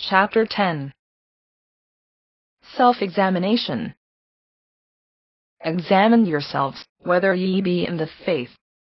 Chapter 10. Self-examination. Examine yourselves, whether ye be in the faith.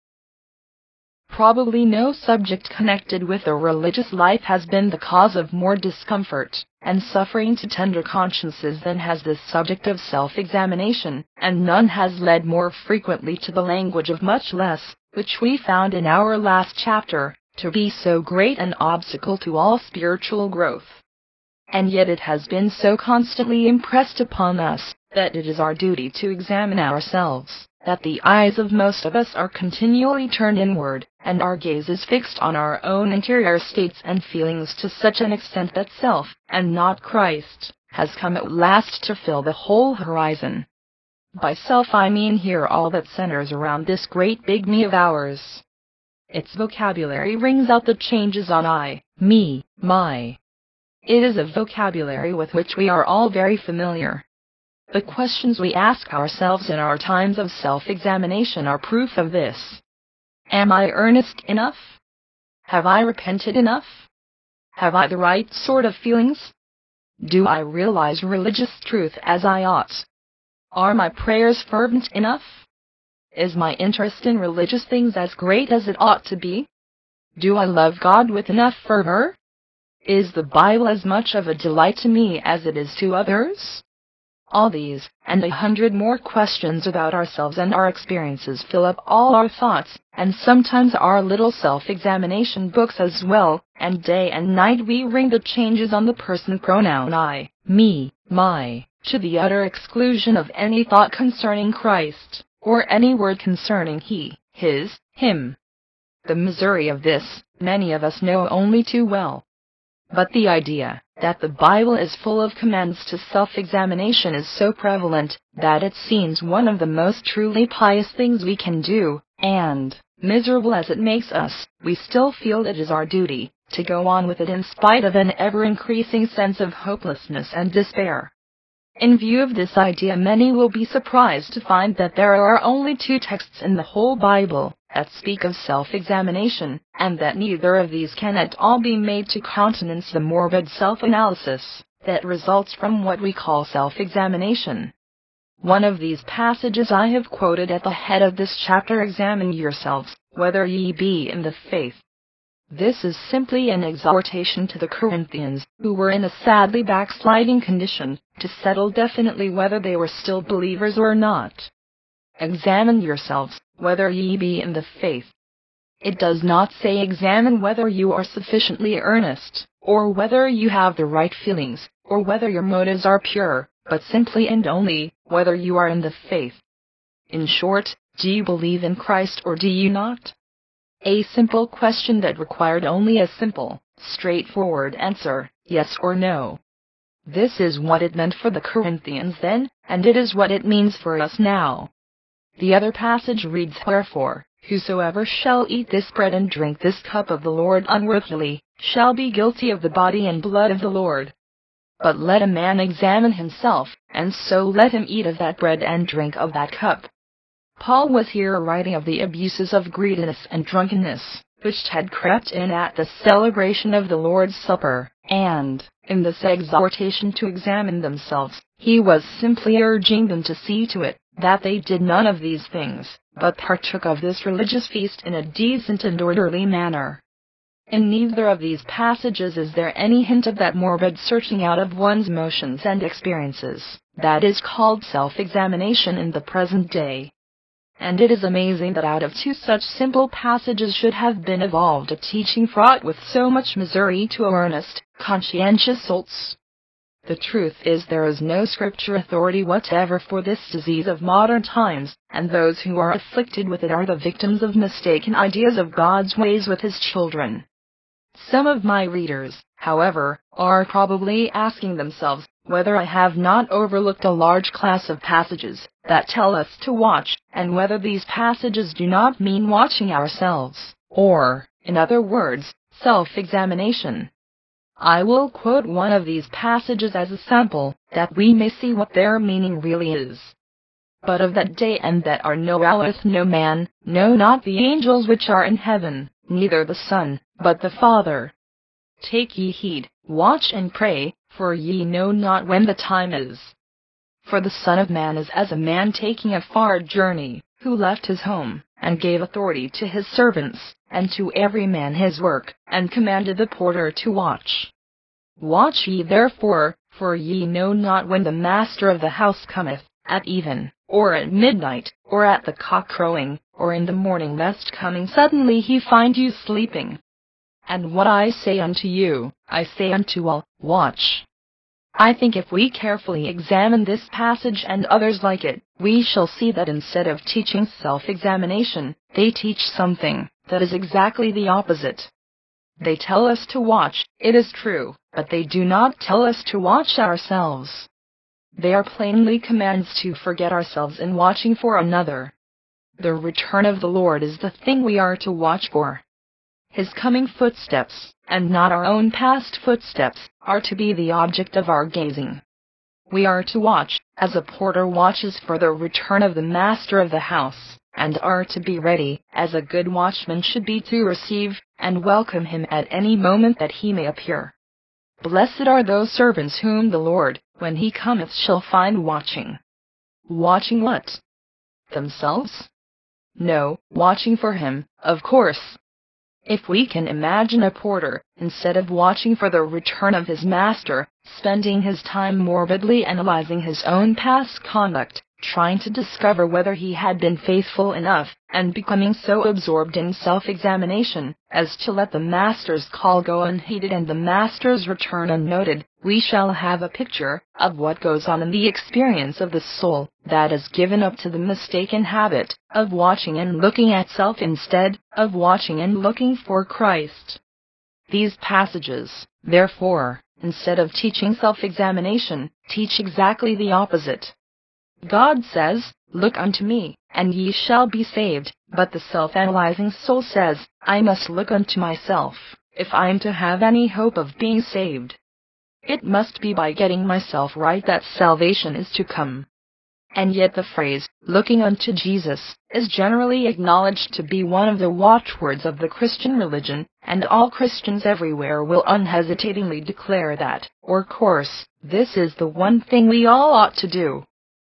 Probably no subject connected with the religious life has been the cause of more discomfort and suffering to tender consciences than has this subject of self-examination, and none has led more frequently to the language of much less, which we found in our last chapter, to be so great an obstacle to all spiritual growth. And yet it has been so constantly impressed upon us that it is our duty to examine ourselves, that the eyes of most of us are continually turned inward, and our gaze is fixed on our own interior states and feelings to such an extent that self, and not Christ, has come at last to fill the whole horizon. By self I mean here all that centers around this great big me of ours. Its vocabulary rings out the changes on I, me, my. It is a vocabulary with which we are all very familiar. The questions we ask ourselves in our times of self-examination are proof of this. Am I earnest enough? Have I repented enough? Have I the right sort of feelings? Do I realize religious truth as I ought? Are my prayers fervent enough? Is my interest in religious things as great as it ought to be? Do I love God with enough fervor? Is the Bible as much of a delight to me as it is to others? All these, and 100 more questions about ourselves and our experiences fill up all our thoughts, and sometimes our little self-examination books as well, and day and night we ring the changes on the person pronoun I, me, my, to the utter exclusion of any thought concerning Christ, or any word concerning he, his, him. The misery of this, many of us know only too well. But the idea that the Bible is full of commands to self-examination is so prevalent that it seems one of the most truly pious things we can do, and, miserable as it makes us, we still feel it is our duty to go on with it in spite of an ever-increasing sense of hopelessness and despair. In view of this idea, many will be surprised to find that there are only 2 texts in the whole Bible that speak of self-examination, and that neither of these can at all be made to countenance the morbid self-analysis that results from what we call self-examination. One of these passages I have quoted at the head of this chapter: examine yourselves, whether ye be in the faith. This is simply an exhortation to the Corinthians, who were in a sadly backsliding condition, to settle definitely whether they were still believers or not. Examine yourselves, whether ye be in the faith. It does not say examine whether you are sufficiently earnest, or whether you have the right feelings, or whether your motives are pure, but simply and only, whether you are in the faith. In short, do you believe in Christ or do you not? A simple question that required only a simple, straightforward answer, yes or no. This is what it meant for the Corinthians then, and it is what it means for us now. The other passage reads, wherefore, whosoever shall eat this bread and drink this cup of the Lord unworthily, shall be guilty of the body and blood of the Lord. But let a man examine himself, and so let him eat of that bread and drink of that cup. Paul was here writing of the abuses of greediness and drunkenness, which had crept in at the celebration of the Lord's Supper, and, in this exhortation to examine themselves, he was simply urging them to see to it that they did none of these things, but partook of this religious feast in a decent and orderly manner. In neither of these passages is there any hint of that morbid searching out of one's emotions and experiences that is called self-examination in the present day. And it is amazing that out of 2 such simple passages should have been evolved a teaching fraught with so much misery to earnest, conscientious souls. The truth is, there is no scripture authority whatever for this disease of modern times, and those who are afflicted with it are the victims of mistaken ideas of God's ways with His children. Some of my readers, however, are probably asking themselves whether I have not overlooked a large class of passages that tell us to watch, and whether these passages do not mean watching ourselves, or, in other words, self-examination. I will quote one of these passages as a sample, that we may see what their meaning really is. But of that day and that hour knoweth no man, no, not the angels which are in heaven, neither the Son, but the Father. Take ye heed, Watch and pray, for ye know not when the time is. For the Son of Man is as a man taking a far journey, who left his home, and gave authority to his servants, and to every man his work, and commanded the porter to watch. Watch ye therefore, for ye know not when the master of the house cometh, at even, or at midnight, or at the cock crowing, or in the morning, lest coming suddenly he find you sleeping. And what I say unto you, I say unto all, watch. I think if we carefully examine this passage and others like it, we shall see that instead of teaching self-examination, they teach something that is exactly the opposite. They tell us to watch, it is true, but they do not tell us to watch ourselves. They are plainly commands to forget ourselves in watching for another. The return of the Lord is the thing we are to watch for. His coming footsteps, and not our own past footsteps, are to be the object of our gazing. We are to watch, as a porter watches for the return of the master of the house, and are to be ready, as a good watchman should be, to receive and welcome him at any moment that he may appear. Blessed are those servants whom the Lord, when he cometh, shall find watching. Watching what? Themselves? No, watching for him, of course. If we can imagine a porter, instead of watching for the return of his master, spending his time morbidly analyzing his own past conduct, trying to discover whether he had been faithful enough, and becoming so absorbed in self-examination as to let the master's call go unheeded and the master's return unnoted, we shall have a picture of what goes on in the experience of the soul that is given up to the mistaken habit of watching and looking at self instead of watching and looking for Christ. These passages, therefore, instead of teaching self-examination, teach exactly the opposite. God says, "Look unto me, and ye shall be saved," but the self-analyzing soul says, "I must look unto myself, if I am to have any hope of being saved. It must be by getting myself right that salvation is to come." And yet the phrase, "looking unto Jesus," is generally acknowledged to be one of the watchwords of the Christian religion, and all Christians everywhere will unhesitatingly declare that, of course, this is the one thing we all ought to do.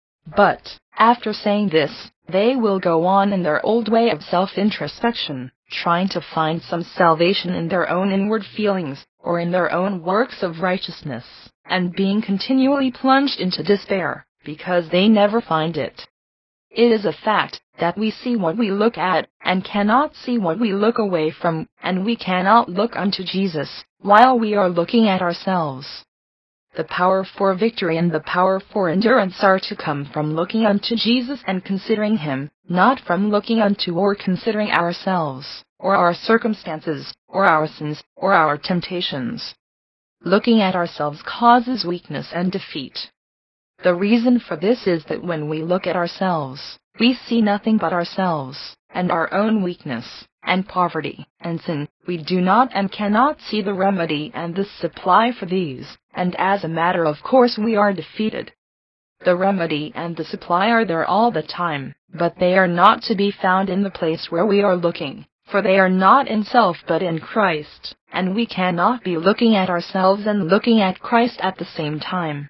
But, after saying this, they will go on in their old way of self-introspection, trying to find some salvation in their own inward feelings, or in their own works of righteousness, and being continually plunged into despair, because they never find it. It is a fact that we see what we look at, and cannot see what we look away from, and we cannot look unto Jesus, while we are looking at ourselves. The power for victory and the power for endurance are to come from looking unto Jesus and considering Him, not from looking unto or considering ourselves, or our circumstances, or our sins, or our temptations. Looking at ourselves causes weakness and defeat. The reason for this is that when we look at ourselves, we see nothing but ourselves, and our own weakness, and poverty, and sin. We do not and cannot see the remedy and the supply for these, and as a matter of course we are defeated. The remedy and the supply are there all the time, but they are not to be found in the place where we are looking, for they are not in self but in Christ, and we cannot be looking at ourselves and looking at Christ at the same time.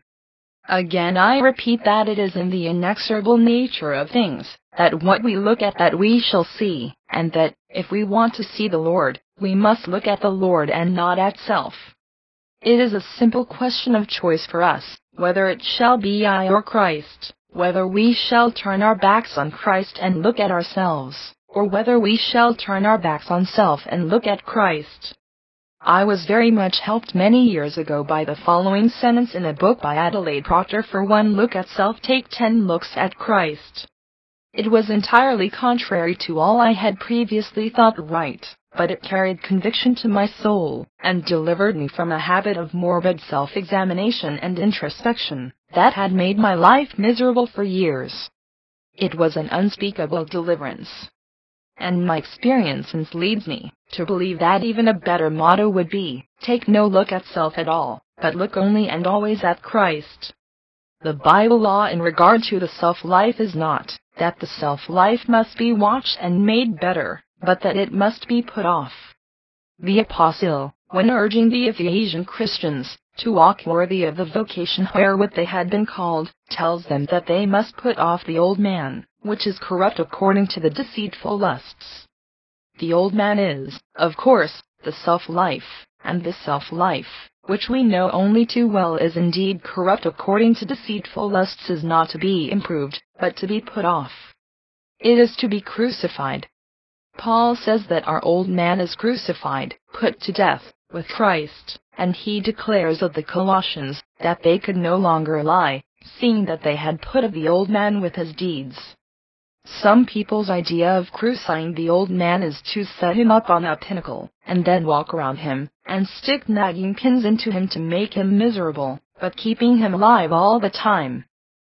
Again I repeat that it is in the inexorable nature of things, that what we look at that we shall see, and that, if we want to see the Lord, we must look at the Lord and not at self. It is a simple question of choice for us, whether it shall be I or Christ, whether we shall turn our backs on Christ and look at ourselves, or whether we shall turn our backs on self and look at Christ. I was very much helped many years ago by the following sentence in a book by Adelaide Proctor: "For one look at self, take 10 looks at Christ." It was entirely contrary to all I had previously thought right, but it carried conviction to my soul, and delivered me from a habit of morbid self-examination and introspection that had made my life miserable for years. It was an unspeakable deliverance. And my experience since leads me to believe that even a better motto would be, take no look at self at all, but look only and always at Christ. The Bible law in regard to the self-life is not that the self-life must be watched and made better, but that it must be put off. The Apostle, when urging the Ephesian Christians to walk worthy of the vocation wherewith they had been called, tells them that they must put off the old man, which is corrupt according to the deceitful lusts. The old man is, of course, the self-life, and this self-life, which we know only too well is indeed corrupt according to deceitful lusts, is not to be improved, but to be put off. It is to be crucified. Paul says that our old man is crucified, put to death, with Christ, and he declares of the Colossians that they could no longer lie, seeing that they had put of the old man with his deeds. Some people's idea of crucifying the old man is to set him up on a pinnacle, and then walk around him, and stick nagging pins into him to make him miserable, but keeping him alive all the time.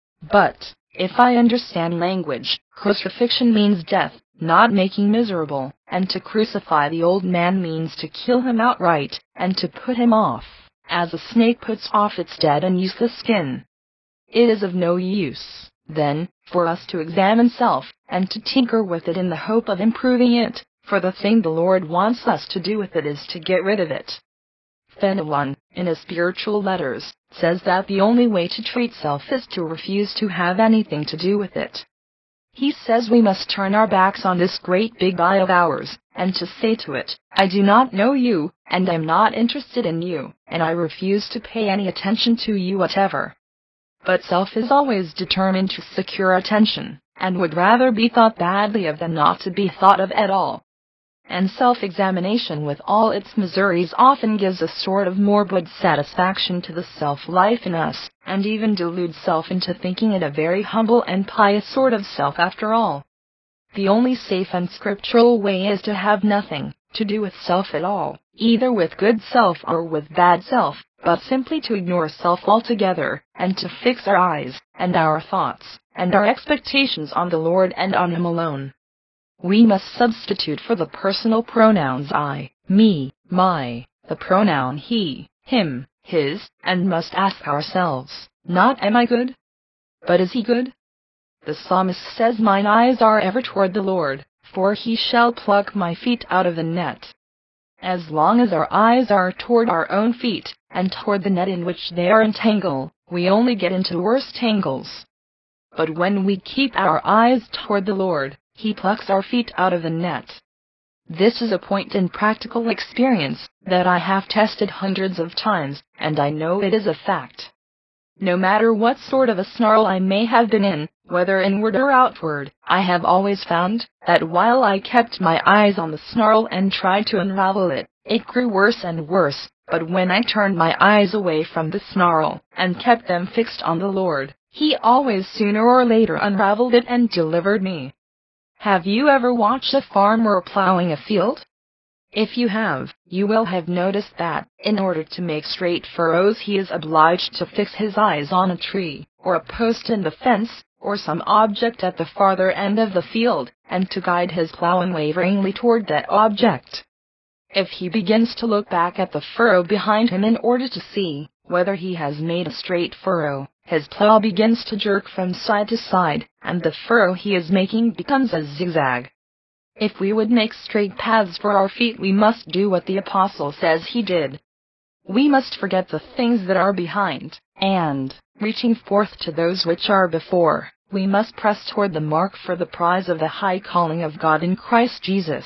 But, if I understand language, crucifixion means death, not making miserable, and to crucify the old man means to kill him outright, and to put him off, as a snake puts off its dead and useless skin. It is of no use, then, for us to examine self, and to tinker with it in the hope of improving it, for the thing the Lord wants us to do with it is to get rid of it. Fenelon, in his Spiritual Letters, says that the only way to treat self is to refuse to have anything to do with it. He says we must turn our backs on this great big eye of ours, and to say to it, I do not know you, and I am not interested in you, and I refuse to pay any attention to you whatever. But self is always determined to secure attention, and would rather be thought badly of than not to be thought of at all. And self-examination with all its miseries often gives a sort of morbid satisfaction to the self-life in us, and even deludes self into thinking it a very humble and pious sort of self after all. The only safe and scriptural way is to have nothing to do with self at all, either with good self or with bad self, but simply to ignore self altogether, and to fix our eyes, and our thoughts, and our expectations on the Lord and on Him alone. We must substitute for the personal pronouns I, me, my, the pronoun he, him, his, and must ask ourselves, not am I good? But is he good? The psalmist says, mine eyes are ever toward the Lord, for he shall pluck my feet out of the net. As long as our eyes are toward our own feet, and toward the net in which they are entangled, we only get into worse tangles. But when we keep our eyes toward the Lord, He plucks our feet out of the net. This is a point in practical experience that I have tested hundreds of times, and I know it is a fact. No matter what sort of a snarl I may have been in, whether inward or outward, I have always found that while I kept my eyes on the snarl and tried to unravel it, it grew worse and worse, but when I turned my eyes away from the snarl, and kept them fixed on the Lord, He always sooner or later unraveled it and delivered me. Have you ever watched a farmer plowing a field? If you have, you will have noticed that, in order to make straight furrows, he is obliged to fix his eyes on a tree, or a post in the fence, or some object at the farther end of the field, and to guide his plow unwaveringly toward that object. If he begins to look back at the furrow behind him in order to see whether he has made a straight furrow, his plow begins to jerk from side to side, and the furrow he is making becomes a zigzag. If we would make straight paths for our feet, we must do what the Apostle says he did. We must forget the things that are behind, and, reaching forth to those which are before, we must press toward the mark for the prize of the high calling of God in Christ Jesus.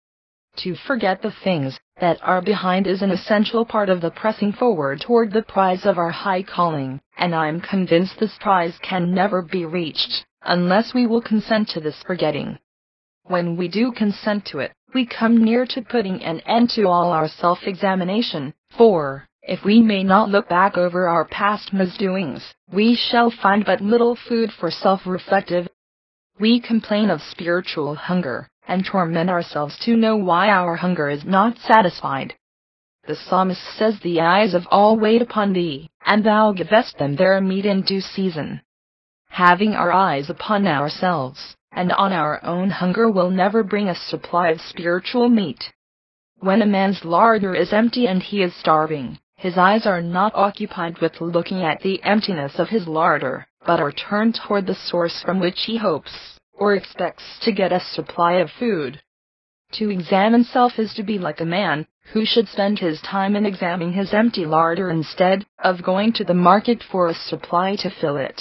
To forget the things that are behind is an essential part of the pressing forward toward the prize of our high calling, and I am convinced this prize can never be reached unless we will consent to this forgetting. When we do consent to it, we come near to putting an end to all our self-examination, for, if we may not look back over our past misdoings, we shall find but little food for self-reflective. We complain of spiritual hunger, and torment ourselves to know why our hunger is not satisfied. The psalmist says, the eyes of all wait upon thee, and thou givest them their meat in due season. Having our eyes upon ourselves, and on our own hunger will never bring us supply of spiritual meat. When a man's larder is empty and he is starving, his eyes are not occupied with looking at the emptiness of his larder, but are turned toward the source from which he hopes, or expects to get a supply of food. To examine self is to be like a man who should spend his time in examining his empty larder instead of going to the market for a supply to fill it.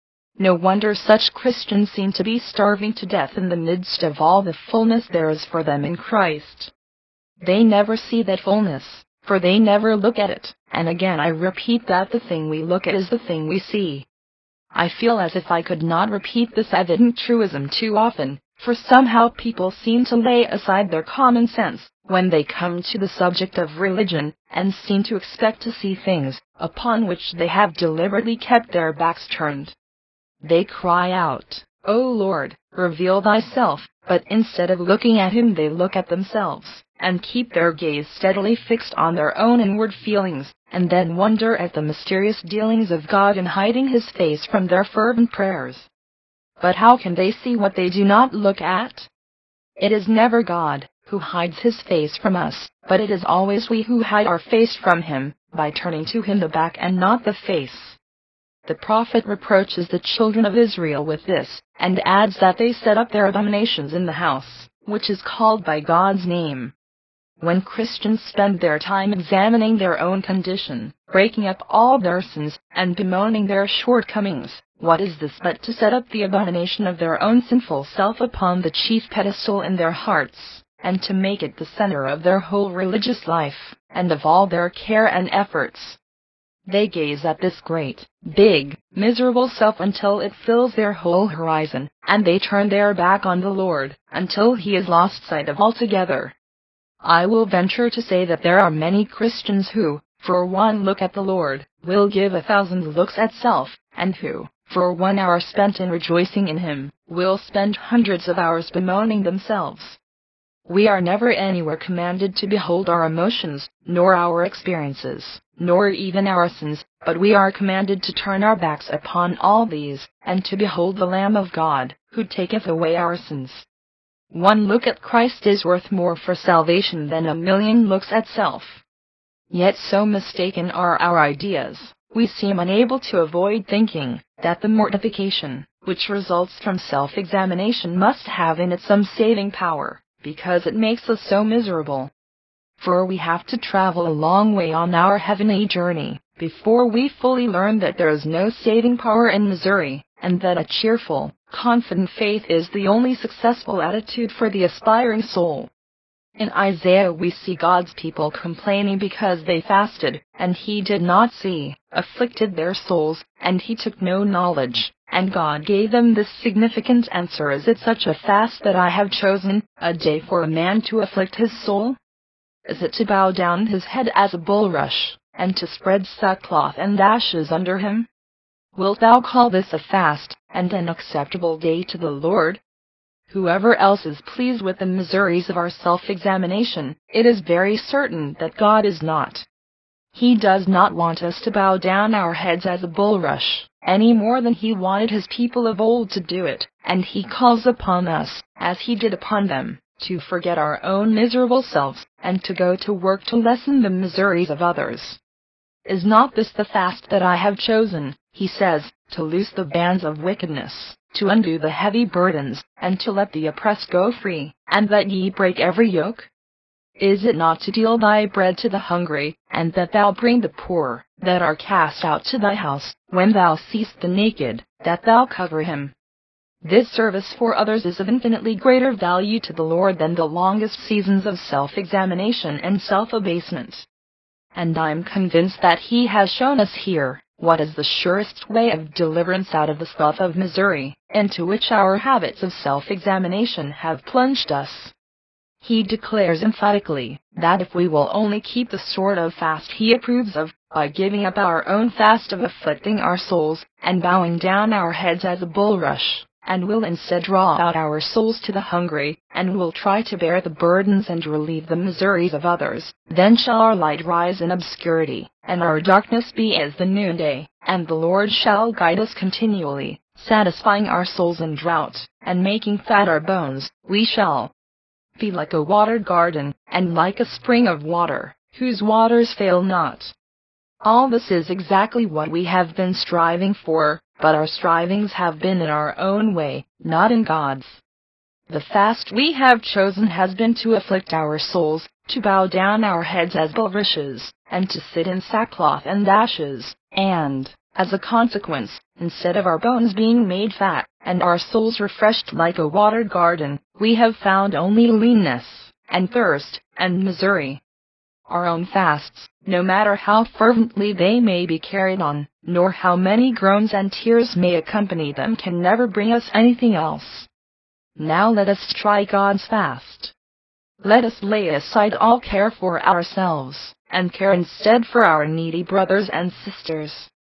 No wonder such Christians seem to be starving to death in the midst of all the fullness there is for them in Christ. They never see that fullness, for they never look at it, and again I repeat that the thing we look at is the thing we see. I feel as if I could not repeat this evident truism too often, for somehow people seem to lay aside their common sense when they come to the subject of religion, and seem to expect to see things upon which they have deliberately kept their backs turned. They cry out, "O Lord, reveal thyself," but instead of looking at him they look at themselves, and keep their gaze steadily fixed on their own inward feelings, and then wonder at the mysterious dealings of God in hiding his face from their fervent prayers. But how can they see what they do not look at? It is never God who hides his face from us, but it is always we who hide our face from him, by turning to him the back and not the face. The prophet reproaches the children of Israel with this, and adds that they set up their abominations in the house, which is called by God's name. When Christians spend their time examining their own condition, breaking up all their sins, and bemoaning their shortcomings, what is this but to set up the abomination of their own sinful self upon the chief pedestal in their hearts, and to make it the center of their whole religious life, and of all their care and efforts? They gaze at this great, big, miserable self until it fills their whole horizon, and they turn their back on the Lord, until he is lost sight of altogether. I will venture to say that there are many Christians who, for one look at the Lord, will give 1,000 looks at self, and who, for 1 hour spent in rejoicing in him, will spend hundreds of hours bemoaning themselves. We are never anywhere commanded to behold our emotions, nor our experiences, nor even our sins, but we are commanded to turn our backs upon all these, and to behold the Lamb of God, who taketh away our sins. 1 look at Christ is worth more for salvation than 1,000,000 looks at self. Yet so mistaken are our ideas, we seem unable to avoid thinking that the mortification which results from self-examination must have in it some saving power, because it makes us so miserable. For we have to travel a long way on our heavenly journey before we fully learn that there is no saving power in misery, and that a cheerful, confident faith is the only successful attitude for the aspiring soul. In Isaiah we see God's people complaining because they fasted, and he did not see, afflicted their souls, and he took no knowledge, and God gave them this significant answer: is it such a fast that I have chosen, a day for a man to afflict his soul? Is it to bow down his head as a bulrush, and to spread sackcloth and ashes under him? Wilt thou call this a fast, and an acceptable day to the Lord? Whoever else is pleased with the miseries of our self-examination, it is very certain that God is not. He does not want us to bow down our heads as a bulrush, any more than he wanted his people of old to do it, and he calls upon us, as he did upon them, to forget our own miserable selves, and to go to work to lessen the miseries of others. Is not this the fast that I have chosen, he says, to loose the bands of wickedness, to undo the heavy burdens, and to let the oppressed go free, and that ye break every yoke? Is it not to deal thy bread to the hungry, and that thou bring the poor, that are cast out to thy house, when thou seest the naked, that thou cover him? This service for others is of infinitely greater value to the Lord than the longest seasons of self-examination and self-abasement. And I am convinced that he has shown us here what is the surest way of deliverance out of the slough of misery, into which our habits of self-examination have plunged us. He declares emphatically that if we will only keep the sort of fast he approves of, by giving up our own fast of afflicting our souls, and bowing down our heads as a bulrush, and will instead draw out our souls to the hungry, and will try to bear the burdens and relieve the miseries of others, then shall our light rise in obscurity, and our darkness be as the noonday, and the Lord shall guide us continually, satisfying our souls in drought, and making fat our bones. We shall be like a watered garden, and like a spring of water, whose waters fail not. All this is exactly what we have been striving for, but our strivings have been in our own way, not in God's. The fast we have chosen has been to afflict our souls, to bow down our heads as bulrushes, and to sit in sackcloth and ashes, and, as a consequence, instead of our bones being made fat, and our souls refreshed like a watered garden, we have found only leanness, and thirst, and misery. Our own fasts, no matter how fervently they may be carried on, nor how many groans and tears may accompany them, can never bring us anything else. Now let us try God's fast. Let us lay aside all care for ourselves, and care instead for our needy brothers and sisters.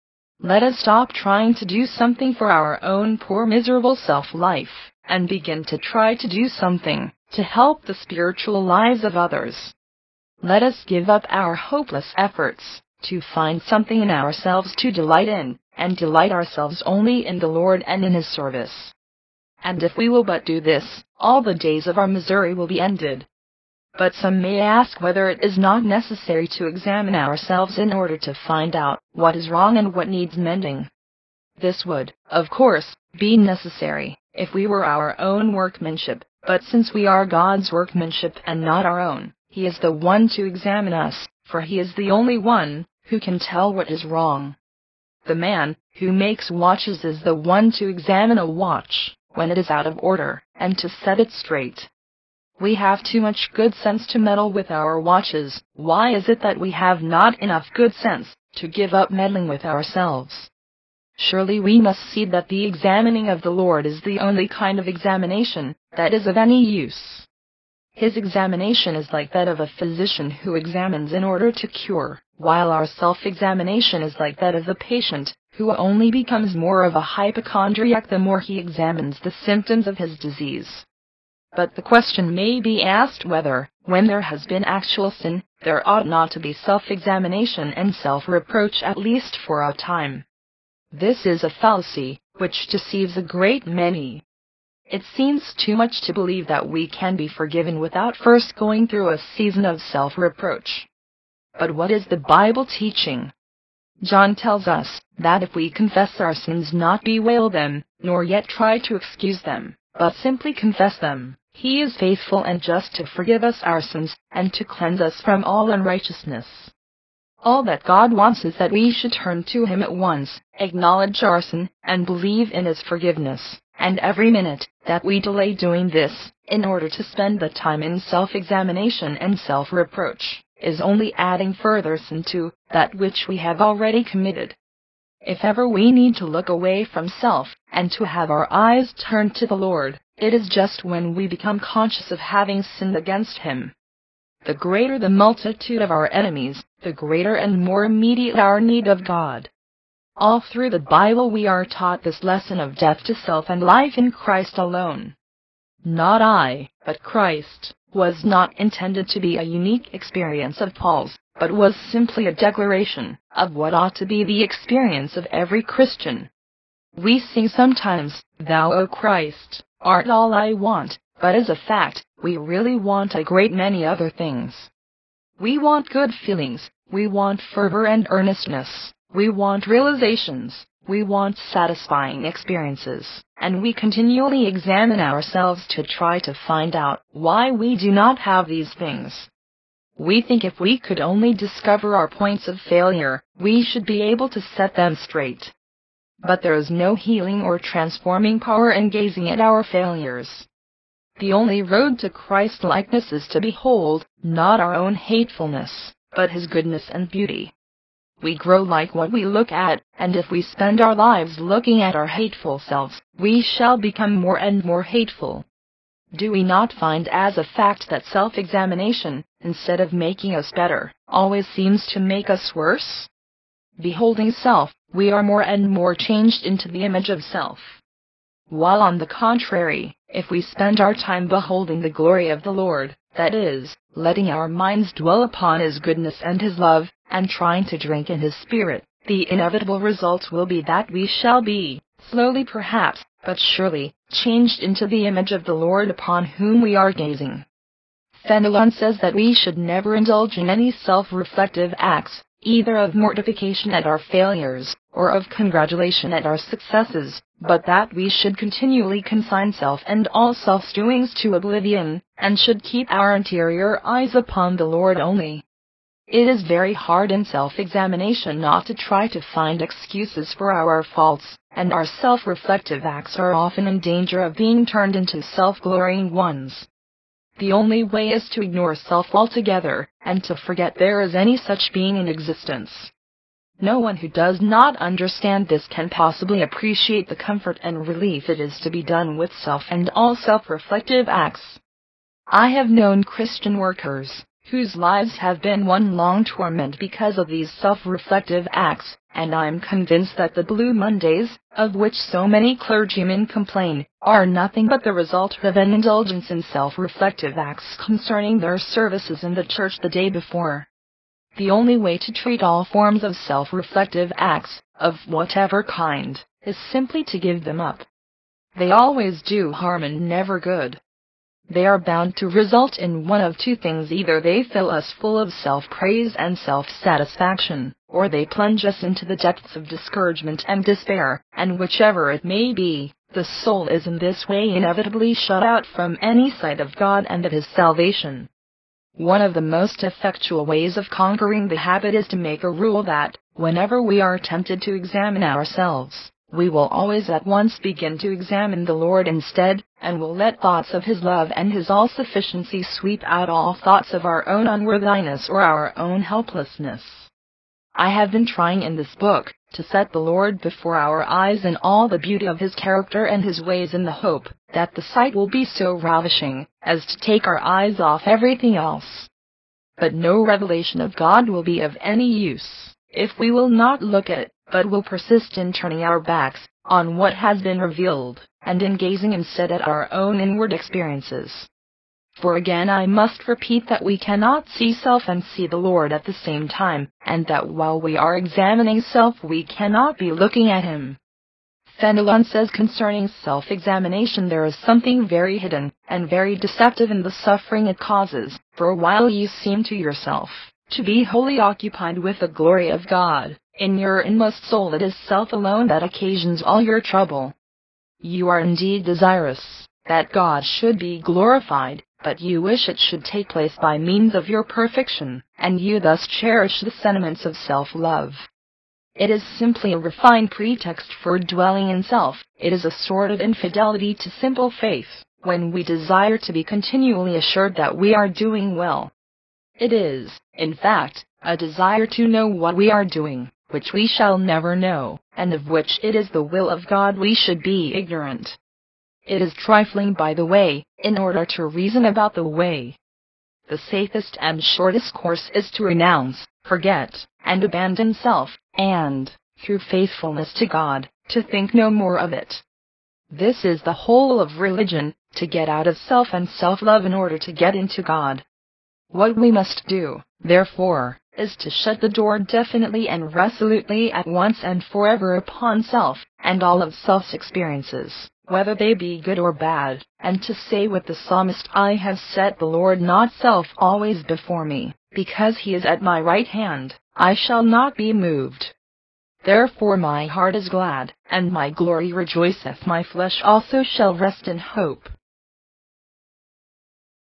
Let us stop trying to do something for our own poor miserable self-life, and begin to try to do something to help the spiritual lives of others. Let us give up our hopeless efforts to find something in ourselves to delight in, and delight ourselves only in the Lord and in His service. And if we will but do this, all the days of our misery will be ended. But some may ask whether it is not necessary to examine ourselves in order to find out what is wrong and what needs mending. This would, of course, be necessary if we were our own workmanship, but since we are God's workmanship and not our own, He is the one to examine us, for He is the only one who can tell what is wrong. The man who makes watches is the one to examine a watch when it is out of order, and to set it straight. We have too much good sense to meddle with our watches. Why is it that we have not enough good sense to give up meddling with ourselves? Surely we must see that the examining of the Lord is the only kind of examination that is of any use. His examination is like that of a physician who examines in order to cure, while our self-examination is like that of the patient who only becomes more of a hypochondriac the more he examines the symptoms of his disease. But the question may be asked whether, when there has been actual sin, there ought not to be self-examination and self-reproach at least for a time. This is a fallacy which deceives a great many. It seems too much to believe that we can be forgiven without first going through a season of self-reproach. But what is the Bible teaching? John tells us that if we confess our sins, not bewail them, nor yet try to excuse them, but simply confess them, He is faithful and just to forgive us our sins, and to cleanse us from all unrighteousness. All that God wants is that we should turn to Him at once, acknowledge our sin, and believe in His forgiveness, and every minute that we delay doing this, in order to spend the time in self-examination and self-reproach, is only adding further sin to that which we have already committed. If ever we need to look away from self, and to have our eyes turned to the Lord, it is just when we become conscious of having sinned against Him. The greater the multitude of our enemies, the greater and more immediate our need of God. All through the Bible we are taught this lesson of death to self and life in Christ alone. Not I, but Christ, was not intended to be a unique experience of Paul's, but was simply a declaration of what ought to be the experience of every Christian. We sing sometimes, "Thou, O Christ, art all I want," but as a fact, we really want a great many other things. We want good feelings, we want fervor and earnestness, we want realizations, we want satisfying experiences, and we continually examine ourselves to try to find out why we do not have these things. We think if we could only discover our points of failure, we should be able to set them straight. But there is no healing or transforming power in gazing at our failures. The only road to Christ-likeness is to behold, not our own hatefulness, but His goodness and beauty. We grow like what we look at, and if we spend our lives looking at our hateful selves, we shall become more and more hateful. Do we not find as a fact that self-examination, instead of making us better, always seems to make us worse? Beholding self, we are more and more changed into the image of self. While on the contrary, if we spend our time beholding the glory of the Lord, that is, letting our minds dwell upon His goodness and His love, and trying to drink in His Spirit, the inevitable result will be that we shall be, slowly perhaps, but surely, changed into the image of the Lord upon whom we are gazing. Fenelon says that we should never indulge in any self-reflective acts, either of mortification at our failures, or of congratulation at our successes, but that we should continually consign self and all self's doings to oblivion, and should keep our interior eyes upon the Lord only. It is very hard in self-examination not to try to find excuses for our faults, and our self-reflective acts are often in danger of being turned into self-glorying ones. The only way is to ignore self altogether, and to forget there is any such being in existence. No one who does not understand this can possibly appreciate the comfort and relief it is to be done with self and all self-reflective acts. I have known Christian workers whose lives have been one long torment because of these self-reflective acts, and I am convinced that the Blue Mondays, of which so many clergymen complain, are nothing but the result of an indulgence in self-reflective acts concerning their services in the church the day before. The only way to treat all forms of self-reflective acts, of whatever kind, is simply to give them up. They always do harm and never good. They are bound to result in one of two things: either they fill us full of self-praise and self-satisfaction, or they plunge us into the depths of discouragement and despair, and whichever it may be, the soul is in this way inevitably shut out from any sight of God and of His salvation. One of the most effectual ways of conquering the habit is to make a rule that, whenever we are tempted to examine ourselves, we will always at once begin to examine the Lord instead, and will let thoughts of His love and His all-sufficiency sweep out all thoughts of our own unworthiness or our own helplessness. I have been trying in this book to set the Lord before our eyes in all the beauty of His character and His ways, in the hope that the sight will be so ravishing as to take our eyes off everything else. But no revelation of God will be of any use if we will not look at, but will persist in turning our backs on what has been revealed, and in gazing instead at our own inward experiences. For again I must repeat that we cannot see self and see the Lord at the same time, and that while we are examining self we cannot be looking at Him. Fenelon says concerning self-examination, there is something very hidden and very deceptive in the suffering it causes. For a while you seem to yourself to be wholly occupied with the glory of God. In your inmost soul it is self alone that occasions all your trouble. You are indeed desirous that God should be glorified, but you wish it should take place by means of your perfection, and you thus cherish the sentiments of self-love. It is simply a refined pretext for dwelling in self. It is a sort of infidelity to simple faith, when we desire to be continually assured that we are doing well. It is, in fact, a desire to know what we are doing, which we shall never know, and of which it is the will of God we should be ignorant. It is trifling by the way, in order to reason about the way. The safest and shortest course is to renounce, forget, and abandon self, and, through faithfulness to God, to think no more of it. This is the whole of religion, to get out of self and self-love in order to get into God. What we must do, therefore, is to shut the door definitely and resolutely at once and forever upon self, and all of self's experiences, whether they be good or bad, and to say with the psalmist, I have set the Lord not self always before me, because He is at my right hand, I shall not be moved. Therefore my heart is glad, and my glory rejoiceth, my flesh also shall rest in hope.